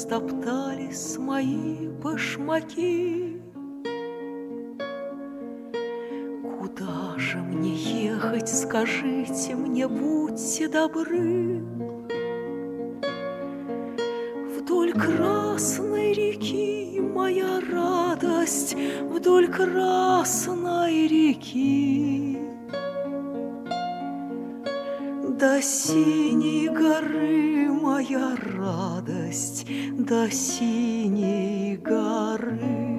стоптались мои башмаки. Куда же мне ехать, скажите мне, будьте добры? Вдоль Красной реки, моя радость, вдоль Красной реки. До синей горы, моя радость, до синей горы.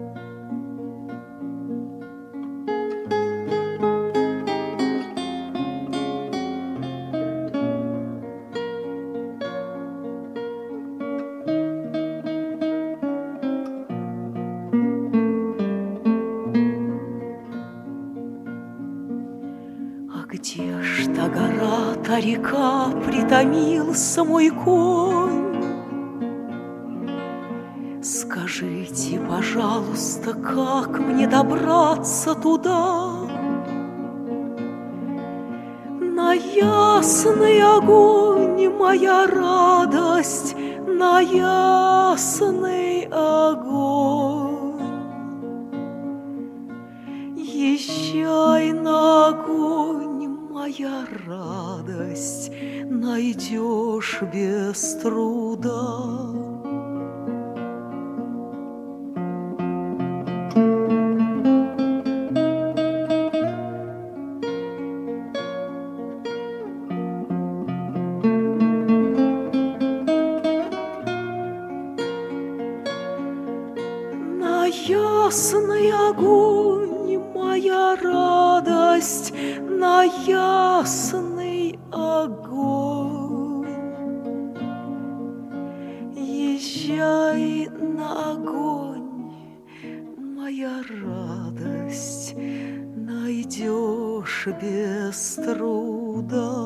Где ж та гора, та река, притомился мой конь? Скажите, пожалуйста, как мне добраться туда? На ясный огонь, моя радость, на ясный огонь. Езжай на огонь, моя радость, найдешь без труда. На ясный огонь, моя радость, на ясный огонь. Езжай на огонь, моя радость, найдешь без труда.